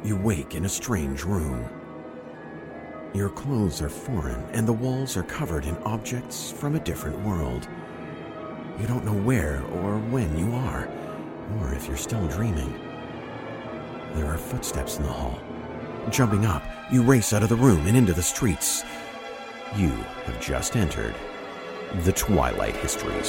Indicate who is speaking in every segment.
Speaker 1: you wake in a strange room. Your clothes are foreign, and the walls are covered in objects from a different world. You don't know where or when you are, or if you're still dreaming. There are footsteps in the hall. Jumping up, you race out of the room and into the streets. You have just entered the Twilight Histories.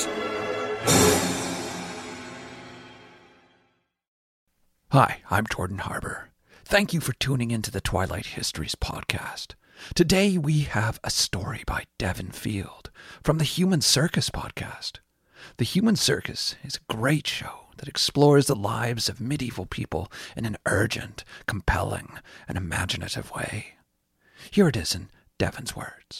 Speaker 2: Hi, I'm Jordan Harbour. Thank you for tuning into the Twilight Histories podcast. Today we have a story by Devin Field from the Human Circus podcast. The Human Circus is a great show that explores the lives of medieval people in an urgent, compelling, and imaginative way. Here it is in Devin's words.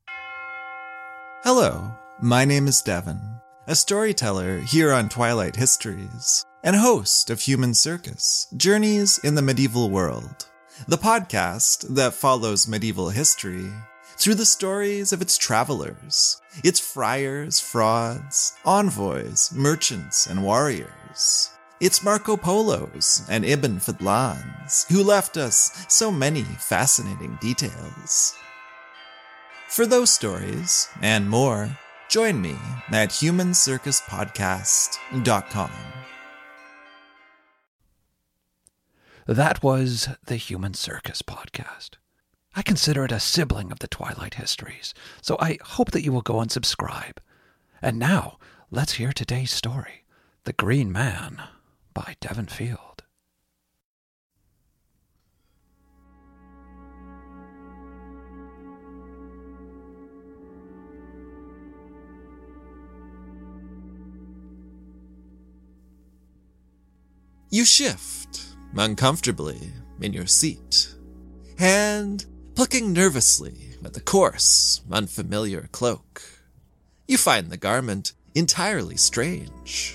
Speaker 3: Hello, my name is Devin, a storyteller here on Twilight Histories, and host of Human Circus, Journeys in the Medieval World, the podcast that follows medieval history through the stories of its travelers, its friars, frauds, envoys, merchants, and warriors, its Marco Polos and Ibn Fadlans, who left us so many fascinating details. For those stories, and more, join me at humancircuspodcast.com.
Speaker 2: That was the Human Circus podcast. I consider it a sibling of the Twilight Histories, so I hope that you will go and subscribe. And now, let's hear today's story, The Green Man by Devin Field.
Speaker 3: You shift uncomfortably in your seat, hand plucking nervously at the coarse, unfamiliar cloak. You find the garment entirely strange.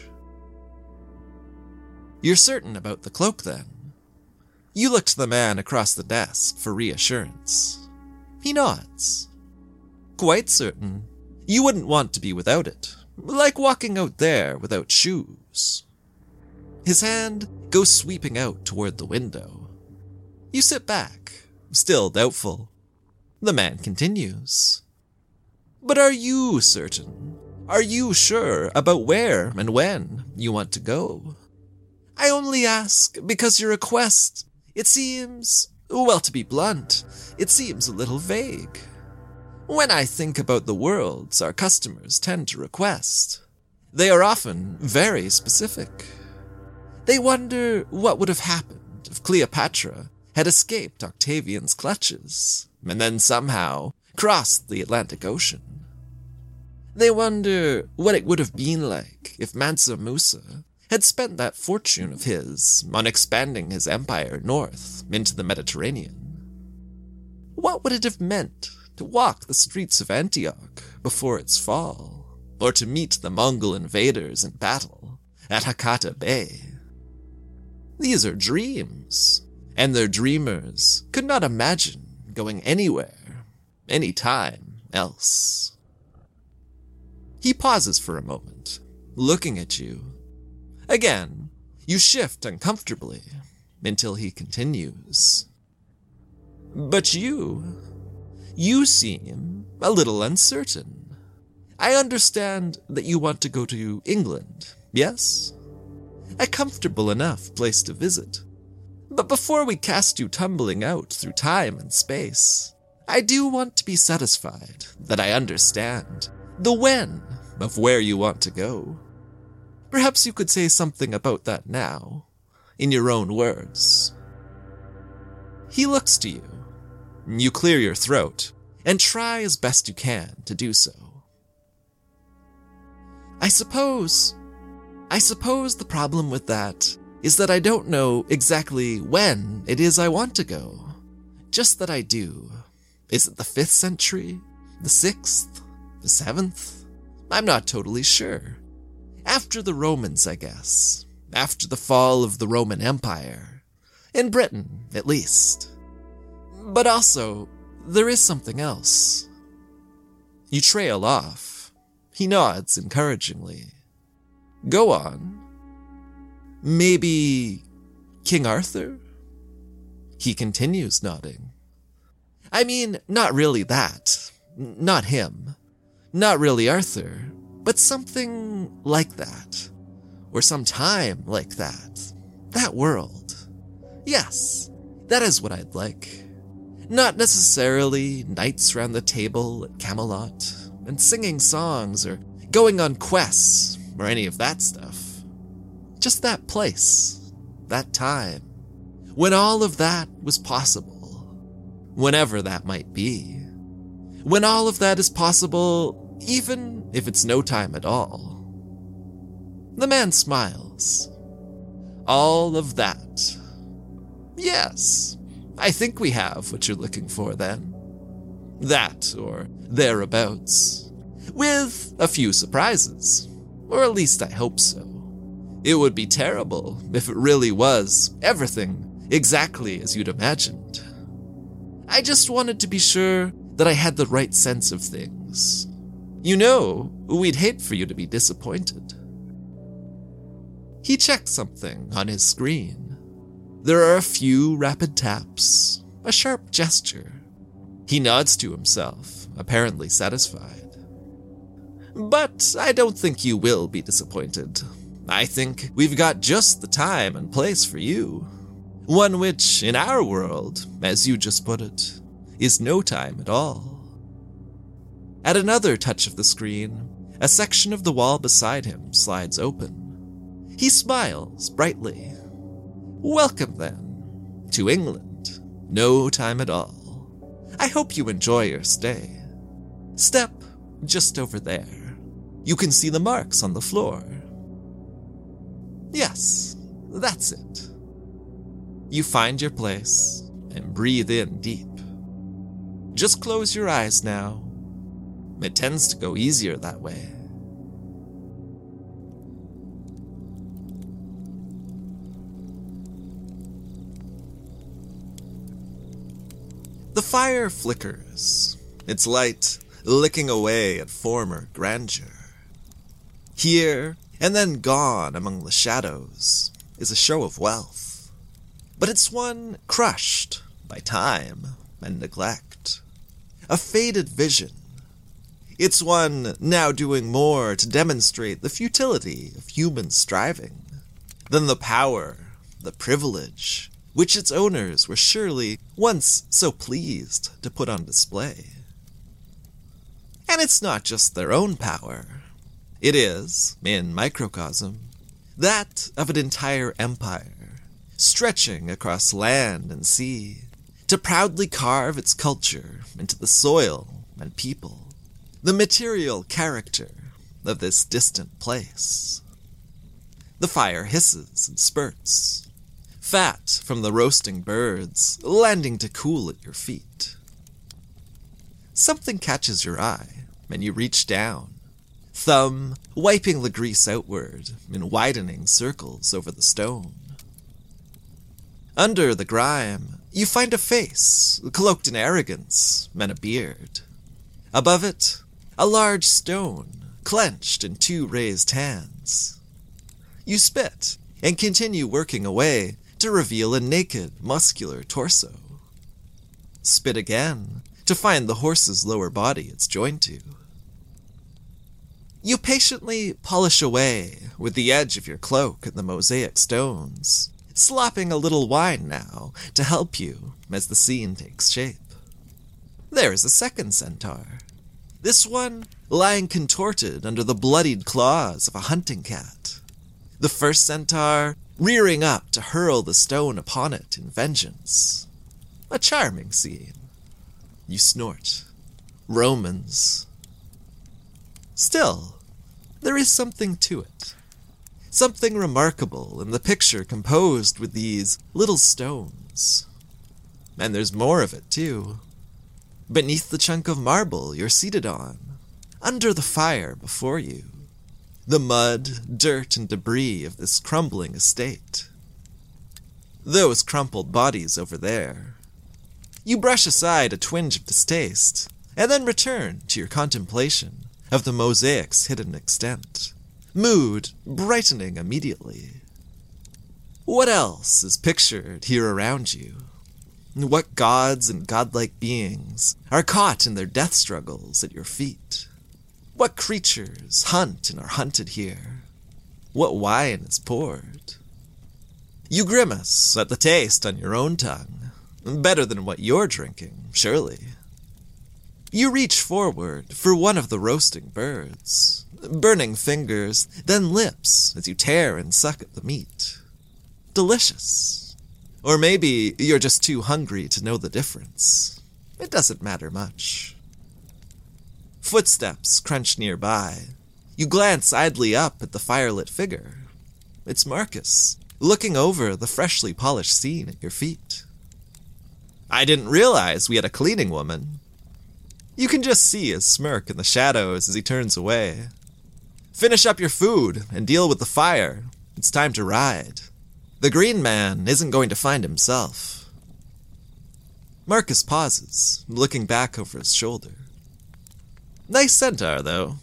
Speaker 3: You're certain about the cloak, then. You look to the man across the desk for reassurance. He nods. Quite certain. You wouldn't want to be without it, like walking out there without shoes. His hand goes sweeping out toward the window. You sit back, still doubtful. The man continues. But are you certain? Are you sure about where and when you want to go? I only ask because your request, it seems, well, to be blunt, it seems a little vague. When I think about the worlds our customers tend to request, they are often very specific. They wonder what would have happened if Cleopatra had escaped Octavian's clutches and then somehow crossed the Atlantic Ocean. They wonder what it would have been like if Mansa Musa had spent that fortune of his on expanding his empire north into the Mediterranean. What would it have meant to walk the streets of Antioch before its fall, or to meet the Mongol invaders in battle at Hakata Bay? These are dreams, and their dreamers could not imagine going anywhere, any time else. He pauses for a moment, looking at you. Again, you shift uncomfortably, until he continues. But you seem a little uncertain. I understand that you want to go to England, yes? A comfortable enough place to visit. But before we cast you tumbling out through time and space, I do want to be satisfied that I understand the when of where you want to go. Perhaps you could say something about that now, in your own words. He looks to you. You clear your throat and try as best you can to do so. I suppose the problem with that is that I don't know exactly when it is I want to go. Just that I do. Is it the 5th century? The 6th? The 7th? I'm not totally sure. After the Romans, I guess. After the fall of the Roman Empire. In Britain, at least. But also, there is something else. You trail off. He nods encouragingly. Go on. Maybe King Arthur? He continues nodding. I mean, not really that. Not him. Not really Arthur, but something like that. Or some time like that. That world. Yes, that is what I'd like. Not necessarily knights round the table at Camelot, and singing songs, or going on quests, or any of that stuff. Just that place, that time, when all of that was possible, whenever that might be. When all of that is possible, even if it's no time at all. The man smiles. All of that. Yes, I think we have what you're looking for then. That, or thereabouts. With a few surprises. Or at least I hope so. It would be terrible if it really was everything exactly as you'd imagined. I just wanted to be sure that I had the right sense of things. You know, we'd hate for you to be disappointed. He checks something on his screen. There are a few rapid taps, a sharp gesture. He nods to himself, apparently satisfied. But I don't think you will be disappointed. I think we've got just the time and place for you. One which, in our world, as you just put it, is no time at all. At another touch of the screen, a section of the wall beside him slides open. He smiles brightly. Welcome, then, to England. No time at all. I hope you enjoy your stay. Step just over there. You can see the marks on the floor. Yes, that's it. You find your place and breathe in deep. Just close your eyes now. It tends to go easier that way. The fire flickers, its light licking away at former grandeur. Here, and then gone among the shadows, is a show of wealth. But it's one crushed by time and neglect. A faded vision. It's one now doing more to demonstrate the futility of human striving than the power, the privilege, which its owners were surely once so pleased to put on display. And it's not just their own power. It is, in microcosm, that of an entire empire, stretching across land and sea, to proudly carve its culture into the soil and people, the material character of this distant place. The fire hisses and spurts, fat from the roasting birds landing to cool at your feet. Something catches your eye, and you reach down, thumb wiping the grease outward in widening circles over the stone. Under the grime, you find a face cloaked in arrogance and a beard. Above it, a large stone clenched in two raised hands. You spit and continue working away to reveal a naked, muscular torso. Spit again to find the horse's lower body it's joined to. You patiently polish away with the edge of your cloak at the mosaic stones, slopping a little wine now to help you as the scene takes shape. There is a second centaur, this one lying contorted under the bloodied claws of a hunting cat. The first centaur rearing up to hurl the stone upon it in vengeance. A charming scene. You snort. Romans. Still, there is something to it. Something remarkable in the picture composed with these little stones. And there's more of it, too. Beneath the chunk of marble you're seated on, under the fire before you, the mud, dirt, and debris of this crumbling estate. Those crumpled bodies over there. You brush aside a twinge of distaste, and then return to your contemplation of the mosaic's hidden extent, mood brightening immediately. What else is pictured here around you? What gods and godlike beings are caught in their death struggles at your feet? What creatures hunt and are hunted here? What wine is poured? You grimace at the taste on your own tongue. Better than what you're drinking, surely. You reach forward for one of the roasting birds, burning fingers, then lips as you tear and suck at the meat. Delicious. Or maybe you're just too hungry to know the difference. It doesn't matter much. Footsteps crunch nearby. You glance idly up at the firelit figure. It's Marcus, looking over the freshly polished scene at your feet. I didn't realize we had a cleaning woman. You can just see his smirk in the shadows as he turns away. Finish up your food and deal with the fire. It's time to ride. The green man isn't going to find himself. Marcus pauses, looking back over his shoulder. Nice centaur, though.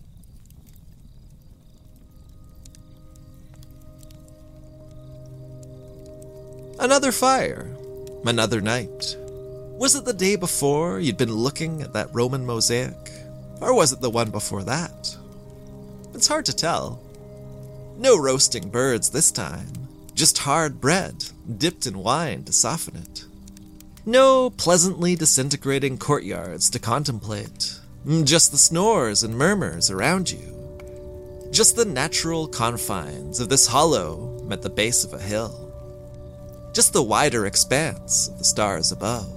Speaker 3: Another fire. Another night. Was it the day before you'd been looking at that Roman mosaic? Or was it the one before that? It's hard to tell. No roasting birds this time. Just hard bread, dipped in wine to soften it. No pleasantly disintegrating courtyards to contemplate. Just the snores and murmurs around you. Just the natural confines of this hollow at the base of a hill. Just the wider expanse of the stars above.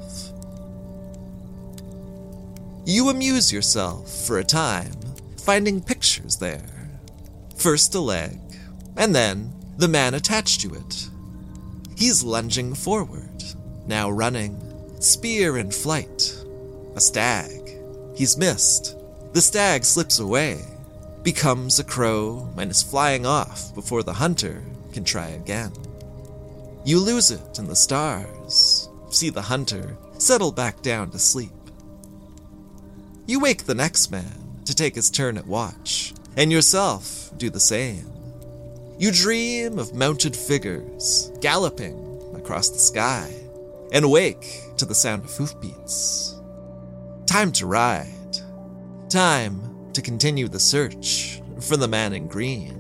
Speaker 3: You amuse yourself for a time, finding pictures there. First a leg, and then the man attached to it. He's lunging forward, now running, spear in flight. A stag. He's missed. The stag slips away, becomes a crow, and is flying off before the hunter can try again. You lose it in the stars, see the hunter settle back down to sleep. You wake the next man to take his turn at watch, and yourself do the same. You dream of mounted figures galloping across the sky, and wake to the sound of hoofbeats. Time to ride. Time to continue the search for the man in green.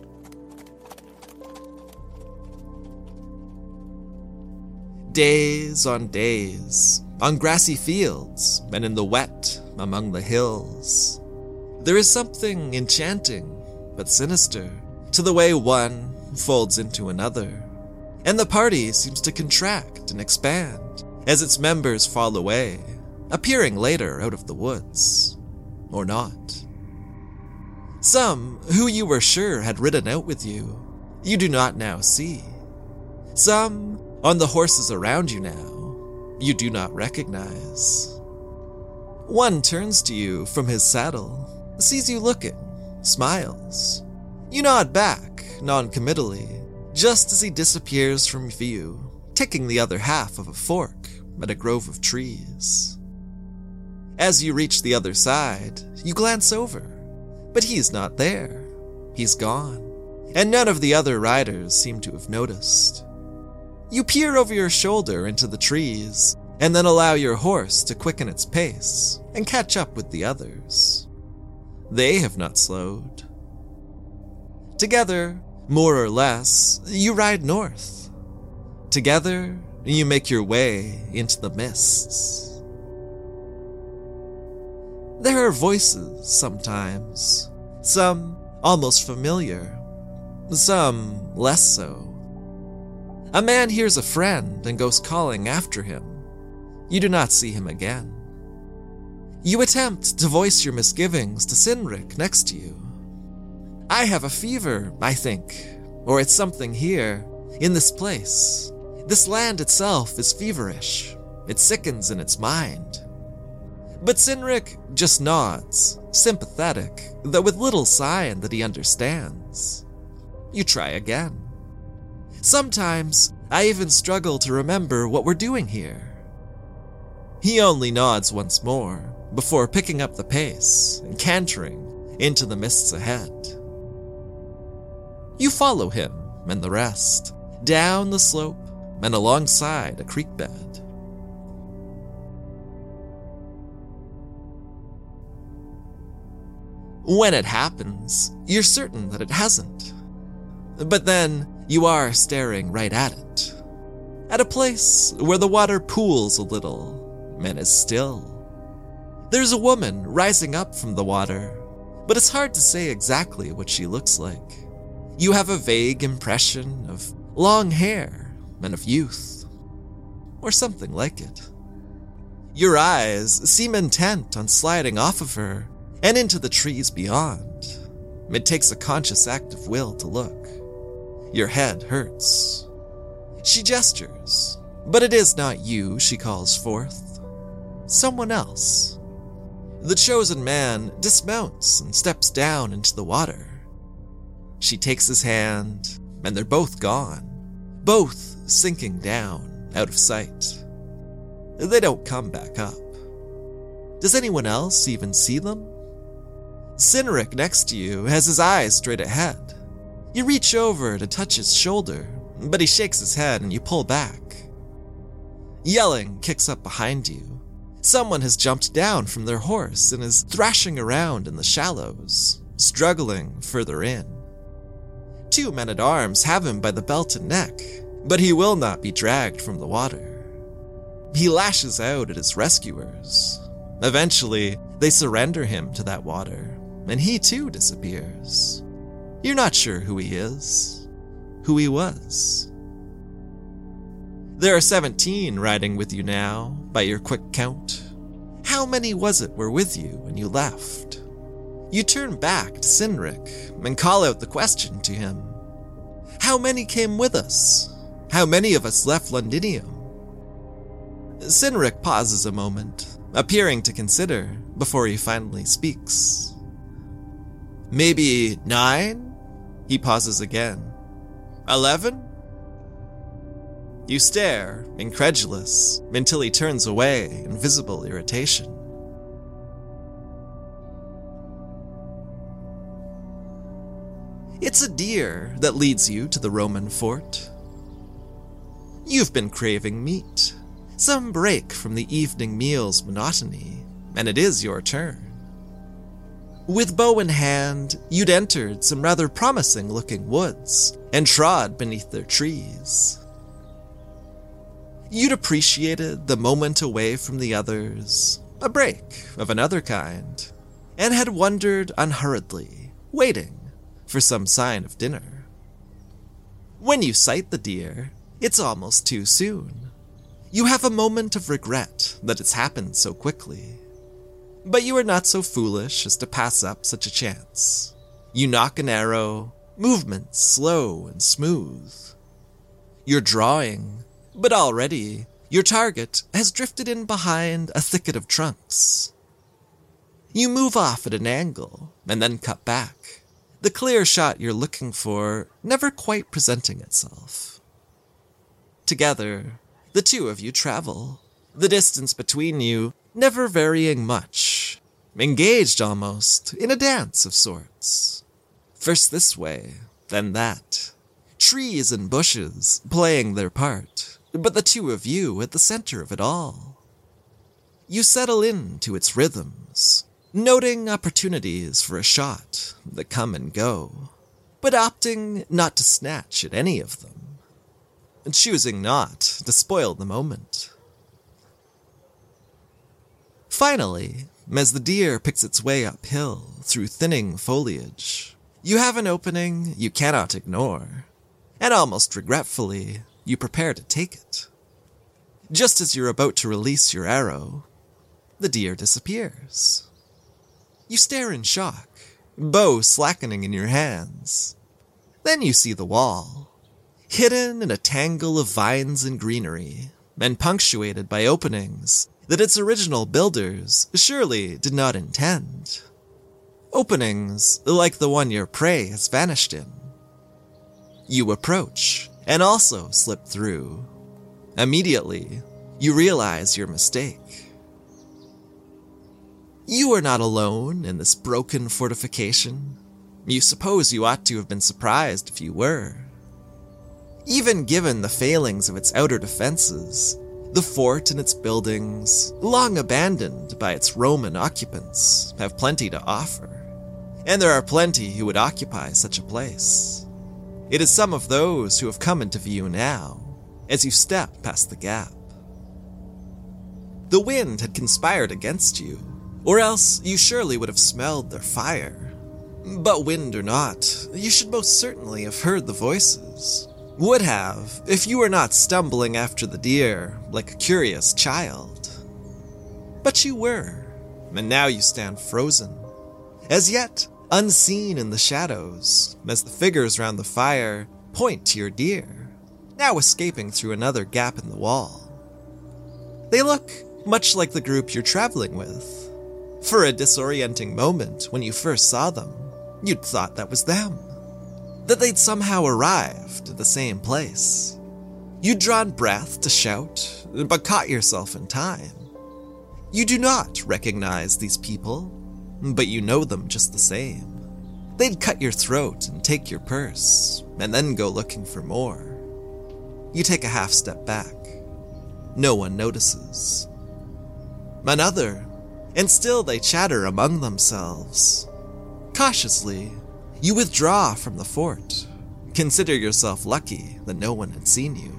Speaker 3: Days on days, on grassy fields and in the wet among the hills. There is something enchanting but sinister to the way one folds into another, and the party seems to contract and expand as its members fall away, appearing later out of the woods, or not. Some who you were sure had ridden out with you, you do not now see. Some on the horses around you now, you do not recognize. One turns to you from his saddle, sees you looking, smiles. You nod back, non-committally, just as he disappears from view, taking the other half of a fork at a grove of trees. As you reach the other side, you glance over, but he's not there. He's gone, and none of the other riders seem to have noticed. You peer over your shoulder into the trees, and then allow your horse to quicken its pace and catch up with the others. They have not slowed. Together, more or less, you ride north. Together, you make your way into the mists. There are voices sometimes, some almost familiar, some less so. A man hears a friend and goes calling after him. You do not see him again. You attempt to voice your misgivings to Cynric next to you. I have a fever, I think, or it's something here, in this place. This land itself is feverish. It sickens in its mind. But Cynric just nods, sympathetic, though with little sign that he understands. You try again. Sometimes I even struggle to remember what we're doing here. He only nods once more, before picking up the pace and cantering into the mists ahead. You follow him and the rest, down the slope and alongside a creek bed. When it happens, you're certain that it hasn't. But then, you are staring right at it. At a place where the water pools a little and is still. There's a woman rising up from the water, but it's hard to say exactly what she looks like. You have a vague impression of long hair and of youth, or something like it. Your eyes seem intent on sliding off of her and into the trees beyond. It takes a conscious act of will to look. Your head hurts. She gestures, but it is not you she calls forth. Someone else. The chosen man dismounts and steps down into the water. She takes his hand, and they're both gone, both sinking down out of sight. They don't come back up. Does anyone else even see them? Cynric next to you has his eyes straight ahead. You reach over to touch his shoulder, but he shakes his head and you pull back. Yelling kicks up behind you. Someone has jumped down from their horse and is thrashing around in the shallows, struggling further in. 2 men-at-arms have him by the belt and neck, but he will not be dragged from the water. He lashes out at his rescuers. Eventually, they surrender him to that water, and he too disappears. You're not sure who he is, who he was. There are 17 riding with you now, by your quick count. How many was it were with you when you left? You turn back to Cynric and call out the question to him. How many came with us? How many of us left Londinium? Cynric pauses a moment, appearing to consider before he finally speaks. Maybe 9? He pauses again. 11? You stare, incredulous, until he turns away in visible irritation. It's a deer that leads you to the Roman fort. You've been craving meat, some break from the evening meal's monotony, and it is your turn. With bow in hand, you'd entered some rather promising-looking woods and trod beneath their trees. You'd appreciated the moment away from the others, a break of another kind, and had wandered unhurriedly, waiting for some sign of dinner. When you sight the deer, it's almost too soon. You have a moment of regret that it's happened so quickly. But you are not so foolish as to pass up such a chance. You nock an arrow, movements slow and smooth. You're drawing, but already your target has drifted in behind a thicket of trunks. You move off at an angle and then cut back, the clear shot you're looking for never quite presenting itself. Together, the two of you travel, the distance between you never varying much, engaged almost in a dance of sorts. First this way, then that. Trees and bushes playing their part, but the two of you at the center of it all. You settle into its rhythms, noting opportunities for a shot that come and go, but opting not to snatch at any of them, and choosing not to spoil the moment. Finally, as the deer picks its way uphill through thinning foliage, you have an opening you cannot ignore, and almost regretfully, you prepare to take it. Just as you're about to release your arrow, the deer disappears. You stare in shock, bow slackening in your hands. Then you see the wall, hidden in a tangle of vines and greenery, and punctuated by openings that its original builders surely did not intend. Openings like the one your prey has vanished in. You approach, and also slip through. Immediately, you realize your mistake. You are not alone in this broken fortification. You suppose you ought to have been surprised if you were. Even given the failings of its outer defenses, the fort and its buildings, long abandoned by its Roman occupants, have plenty to offer. And there are plenty who would occupy such a place. It is some of those who have come into view now, as you step past the gap. The wind had conspired against you, or else you surely would have smelled their fire. But wind or not, you should most certainly have heard the voices. Would have, if you were not stumbling after the deer like a curious child. But you were, and now you stand frozen, as yet unseen in the shadows, as the figures round the fire point to your deer, now escaping through another gap in the wall. They look much like the group you're traveling with. For a disorienting moment when you first saw them, you'd thought that was them. That they'd somehow arrived at the same place. You'd drawn breath to shout, but caught yourself in time. You do not recognize these people, but you know them just the same. They'd cut your throat and take your purse, and then go looking for more. You take a half step back. No one notices. Another, and still they chatter among themselves. Cautiously, you withdraw from the fort. Consider yourself lucky that no one had seen you.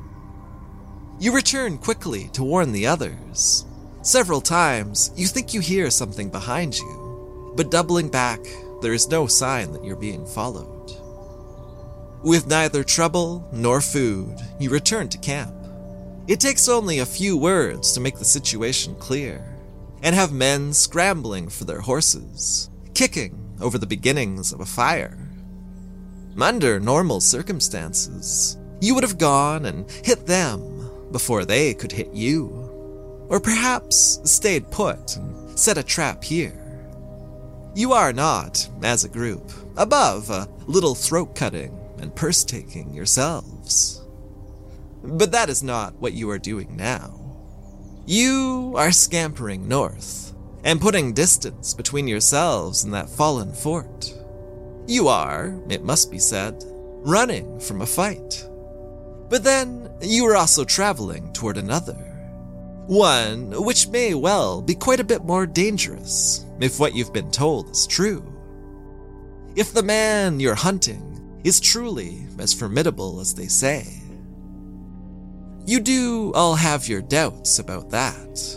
Speaker 3: You return quickly to warn the others. Several times, you think you hear something behind you, but doubling back, there is no sign that you're being followed. With neither trouble nor food, you return to camp. It takes only a few words to make the situation clear, and have men scrambling for their horses, kicking over the beginnings of a fire. Under normal circumstances, you would have gone and hit them before they could hit you, or perhaps stayed put and set a trap here. You are not, as a group, above a little throat-cutting and purse-taking yourselves. But that is not what you are doing now. You are scampering north, and putting distance between yourselves and that fallen fort. You are, it must be said, running from a fight. But then, you are also traveling toward another. One which may well be quite a bit more dangerous, if what you've been told is true. If the man you're hunting is truly as formidable as they say. You do all have your doubts about that.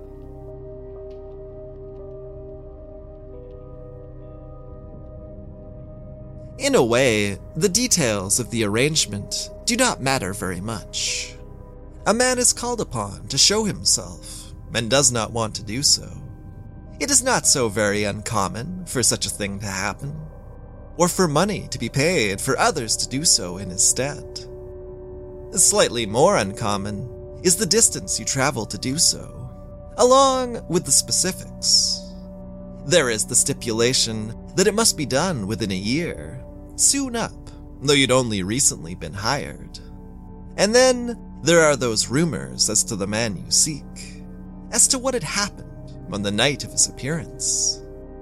Speaker 3: In a way, the details of the arrangement do not matter very much. A man is called upon to show himself, and does not want to do so. It is not so very uncommon for such a thing to happen, or for money to be paid for others to do so in his stead. Slightly more uncommon is the distance you travel to do so, along with the specifics. There is the stipulation that it must be done within a year, soon up, though you'd only recently been hired. And then there are those rumors as to the man you seek, as to what had happened on the night of his appearance.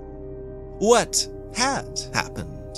Speaker 3: What had happened?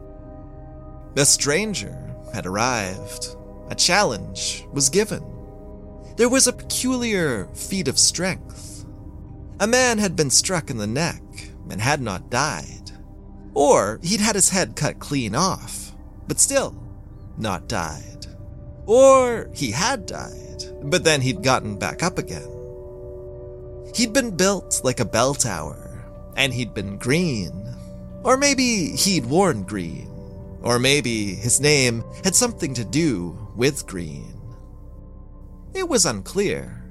Speaker 3: A stranger had arrived. A challenge was given. There was a peculiar feat of strength. A man had been struck in the neck and had not died. Or he'd had his head cut clean off, but still not died. Or he had died, but then he'd gotten back up again. He'd been built like a bell tower, and he'd been green. Or maybe he'd worn green. Or maybe his name had something to do with green. It was unclear.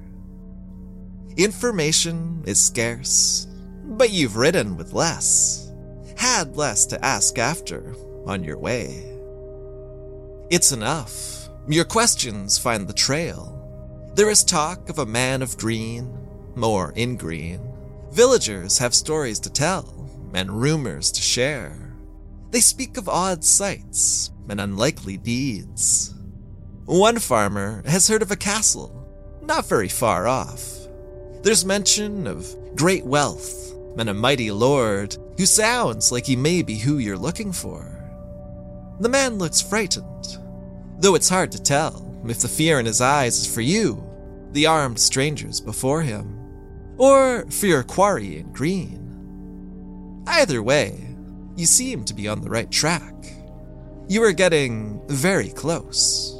Speaker 3: Information is scarce, but you've ridden with less, had less to ask after on your way. It's enough. Your questions find the trail. There is talk of a man of green, or in green. Villagers have stories to tell, and rumors to share. They speak of odd sights and unlikely deeds. One farmer has heard of a castle, not very far off. There's mention of great wealth and a mighty lord who sounds like he may be who you're looking for. The man looks frightened, though it's hard to tell if the fear in his eyes is for you, the armed strangers before him, or for your quarry in green. Either way, you seem to be on the right track. You are getting very close.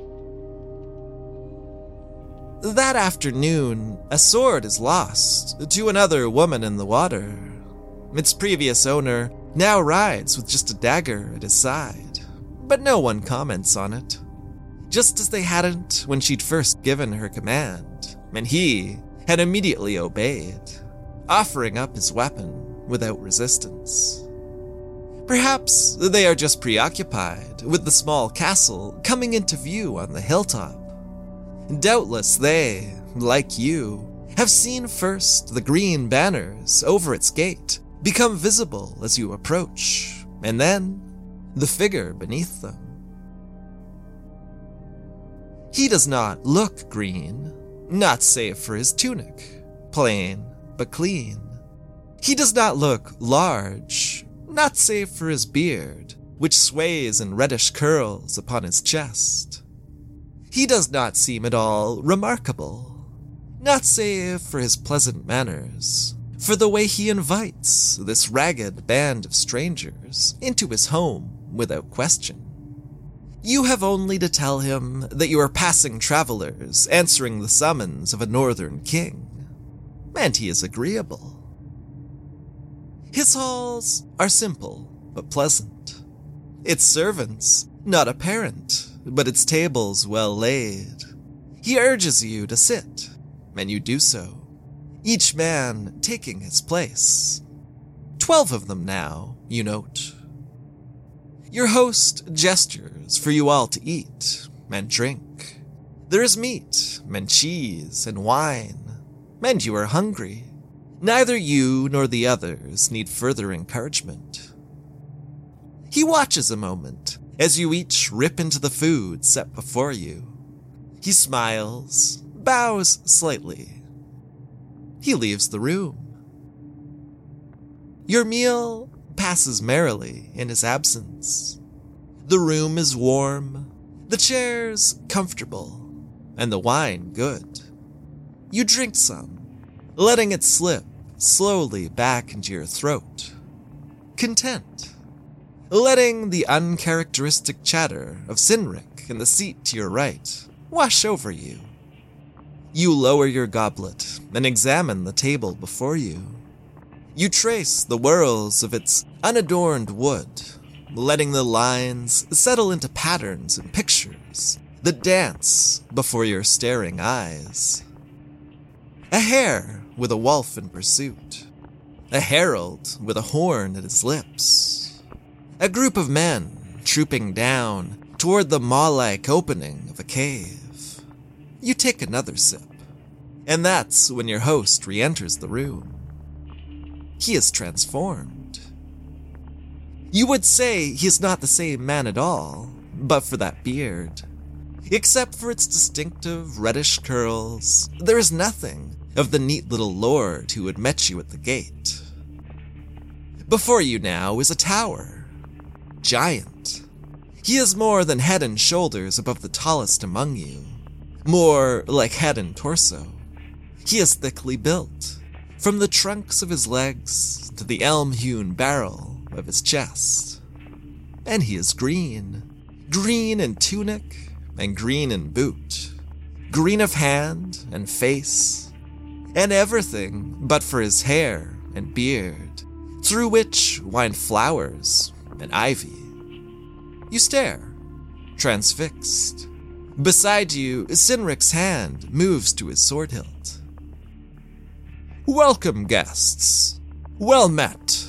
Speaker 3: That afternoon, a sword is lost to another woman in the water. Its previous owner now rides with just a dagger at his side, but no one comments on it. Just as they hadn't when she'd first given her command, and he had immediately obeyed, offering up his weapon without resistance. Perhaps they are just preoccupied with the small castle coming into view on the hilltop. Doubtless they, like you, have seen first the green banners over its gate become visible as you approach, and then the figure beneath them. He does not look green, not save for his tunic, plain but clean. He does not look large, not save for his beard, which sways in reddish curls upon his chest. He does not seem at all remarkable, not save for his pleasant manners, for the way he invites this ragged band of strangers into his home without question. You have only to tell him that you are passing travelers answering the summons of a northern king, and he is agreeable. His halls are simple but pleasant. Its servants not apparent, but its tables well laid. He urges you to sit, and you do so, each man taking his place. 12 of them now, you note. Your host gestures for you all to eat and drink. There is meat and cheese and wine, and you are hungry. Neither you nor the others need further encouragement. He watches a moment as you each rip into the food set before you. He smiles, bows slightly. He leaves the room. Your meal passes merrily in his absence. The room is warm, the chairs comfortable, and the wine good. You drink some, letting it slip slowly back into your throat, content, letting the uncharacteristic chatter of Cynric in the seat to your right wash over you. You lower your goblet and examine the table before you. You trace the whorls of its unadorned wood, letting the lines settle into patterns and pictures that dance before your staring eyes. A hare with a wolf in pursuit, a herald with a horn at his lips, a group of men trooping down toward the maw-like opening of a cave. You take another sip, and that's when your host re-enters the room. He is transformed. You would say he is not the same man at all, but for that beard. Except for its distinctive reddish curls, there is nothing of the neat little lord who had met you at the gate. Before you now is a tower. Giant. He is more than head and shoulders above the tallest among you. More like head and torso. He is thickly built, from the trunks of his legs to the elm-hewn barrel of his chest. And he is green. Green in tunic and green in boot. Green of hand and face, and everything but for his hair and beard, through which wind flowers and ivy. You stare, transfixed. Beside you, Cynric's hand moves to his sword hilt. Welcome, guests. Well met.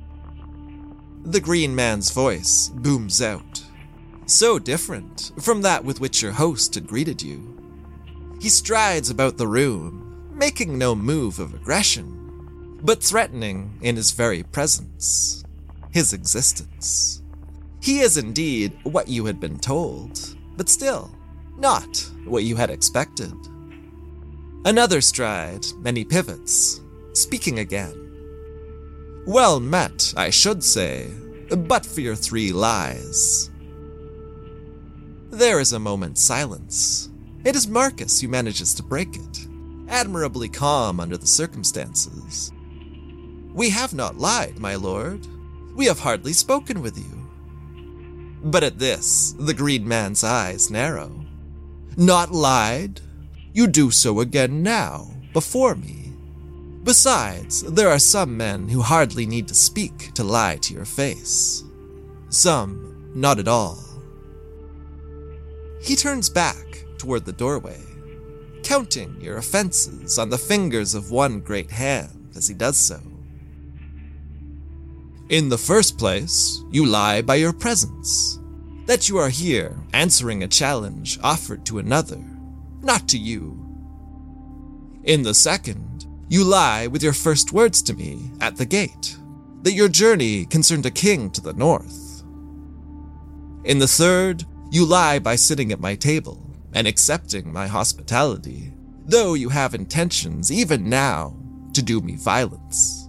Speaker 3: The green man's voice booms out, so different from that with which your host had greeted you. He strides about the room, making no move of aggression, but threatening in his very presence, his existence. He is indeed what you had been told, but still not what you had expected. Another stride, and he pivots, speaking again. Well met, I should say, but for your 3 lies. There is a moment's silence. It is Marcus who manages to break it, admirably calm under the circumstances. We have not lied, my lord. We have hardly spoken with you." But at this, the Green Man's eyes narrow. "Not lied? You do so again now, before me. Besides, there are some men who hardly need to speak to lie to your face. Some, not at all." He turns back toward the doorway, counting your offenses on the fingers of one great hand as he does so. "In the first place, you lie by your presence, that you are here answering a challenge offered to another, not to you. In the second, you lie with your first words to me at the gate, that your journey concerned a king to the north. In the third, you lie by sitting at my table and accepting my hospitality, though you have intentions, even now, to do me violence."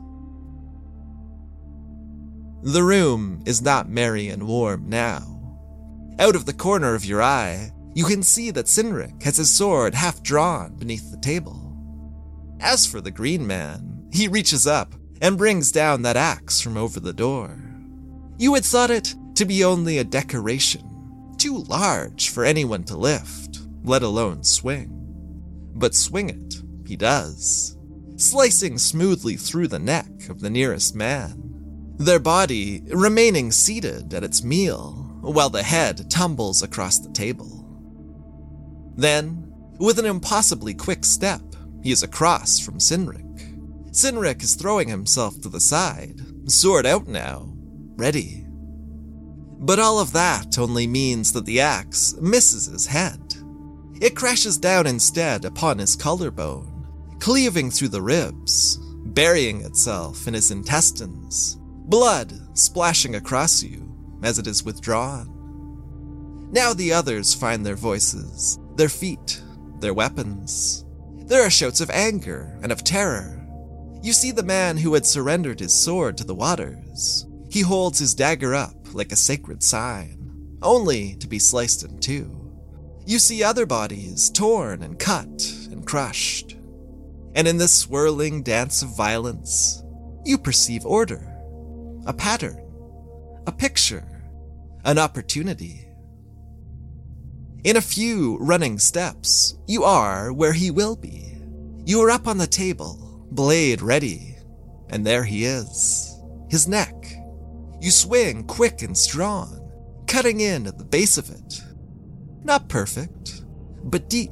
Speaker 3: The room is not merry and warm now. Out of the corner of your eye, you can see that Cynric has his sword half drawn beneath the table. As for the Green Man, he reaches up and brings down that axe from over the door. You had thought it to be only a decoration, too large for anyone to lift, let alone swing. But swing it he does, slicing smoothly through the neck of the nearest man, their body remaining seated at its meal, while the head tumbles across the table. Then, with an impossibly quick step, he is across from Cynric. Cynric is throwing himself to the side, sword out now, ready. But all of that only means that the axe misses his head. It crashes down instead upon his collarbone, cleaving through the ribs, burying itself in his intestines, blood splashing across you as it is withdrawn. Now the others find their voices, their feet, their weapons. There are shouts of anger and of terror. You see the man who had surrendered his sword to the waters. He holds his dagger up like a sacred sign, only to be sliced in two. You see other bodies torn and cut and crushed. And in this swirling dance of violence, you perceive order, a pattern, a picture, an opportunity. In a few running steps, you are where he will be. You are up on the table, blade ready, and there he is, his neck. You swing quick and strong, cutting in at the base of it. Not perfect, but deep.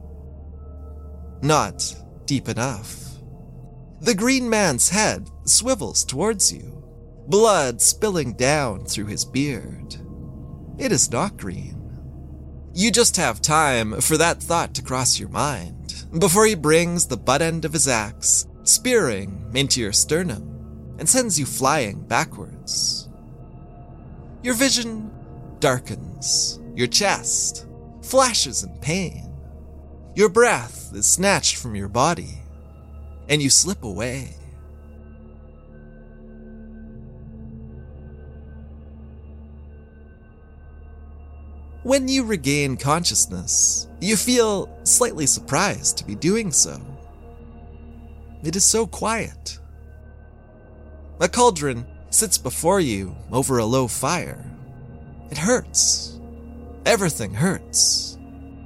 Speaker 3: Not deep enough. The Green Man's head swivels towards you, blood spilling down through his beard. It is not green. You just have time for that thought to cross your mind before he brings the butt end of his axe, spearing into your sternum, and sends you flying backwards. Your vision darkens, your chest flashes in pain. Your breath is snatched from your body, and you slip away. When you regain consciousness, you feel slightly surprised to be doing so. It is so quiet. A cauldron sits before you over a low fire. It hurts. Everything hurts.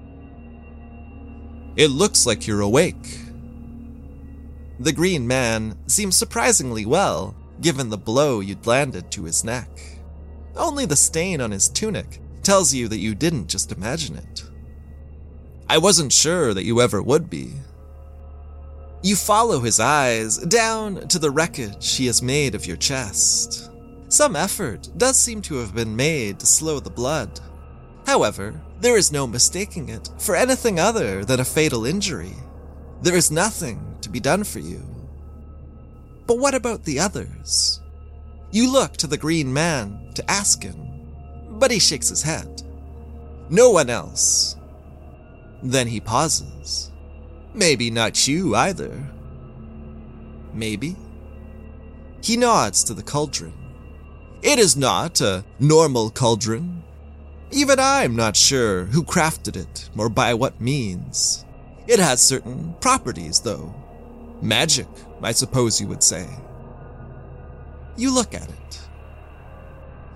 Speaker 3: It looks like you're awake. The Green Man seems surprisingly well, given the blow you'd landed to his neck. Only the stain on his tunic tells you that you didn't just imagine it. I wasn't sure that you ever would be. You follow his eyes down to the wreckage he has made of your chest. Some effort does seem to have been made to slow the blood. However, there is no mistaking it for anything other than a fatal injury. There is nothing to be done for you. But what about the others? You look to the Green Man to ask him, but he shakes his head. No one else. Then he pauses. Maybe not you either. Maybe. He nods to the cauldron. It is not a normal cauldron. Even I'm not sure who crafted it or by what means. It has certain properties, though. Magic, I suppose you would say. You look at it.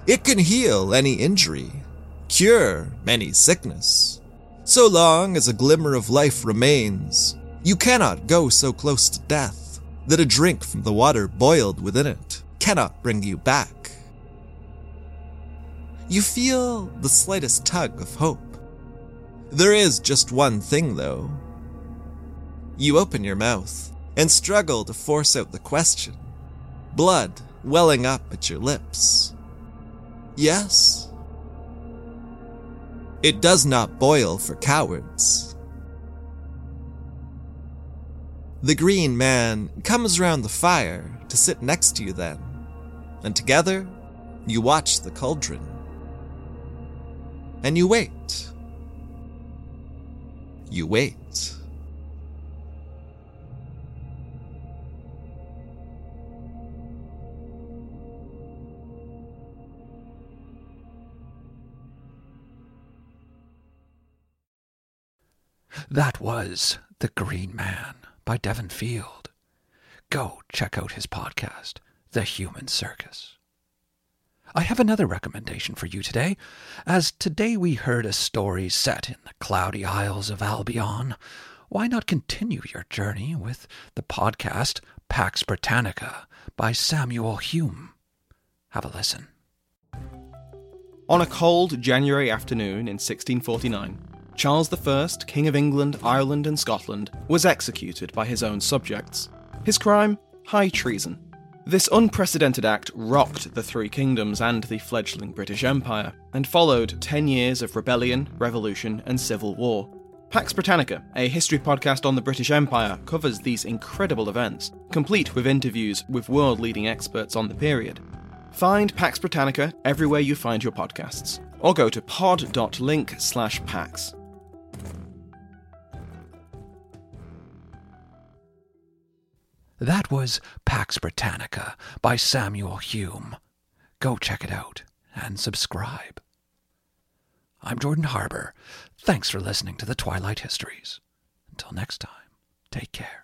Speaker 3: It can heal any injury, cure any sickness. So long as a glimmer of life remains, you cannot go so close to death that a drink from the water boiled within it cannot bring you back. You feel the slightest tug of hope. There is just one thing, though. You open your mouth and struggle to force out the question, blood welling up at your lips. Yes? It does not boil for cowards. The Green Man comes round the fire to sit next to you then, and together you watch the cauldron. And you wait. You wait.
Speaker 2: That was The Green Man by Devon Field. Go check out his podcast, The Human Circus. I have another recommendation for you today, as today we heard a story set in the cloudy isles of Albion. Why not continue your journey with the podcast Pax Britannica by Samuel Hume? Have a listen.
Speaker 4: On a cold January afternoon in 1649, Charles I, King of England, Ireland and Scotland, was executed by his own subjects. His crime? High treason. This unprecedented act rocked the Three Kingdoms and the fledgling British Empire, and followed 10 years of rebellion, revolution and civil war. Pax Britannica, a history podcast on the British Empire, covers these incredible events, complete with interviews with world-leading experts on the period. Find Pax Britannica everywhere you find your podcasts, or go to pod.link/pax.
Speaker 2: That was Pax Britannica by Samuel Hume. Go check it out and subscribe. I'm Jordan Harbour. Thanks for listening to the Twilight Histories. Until next time, take care.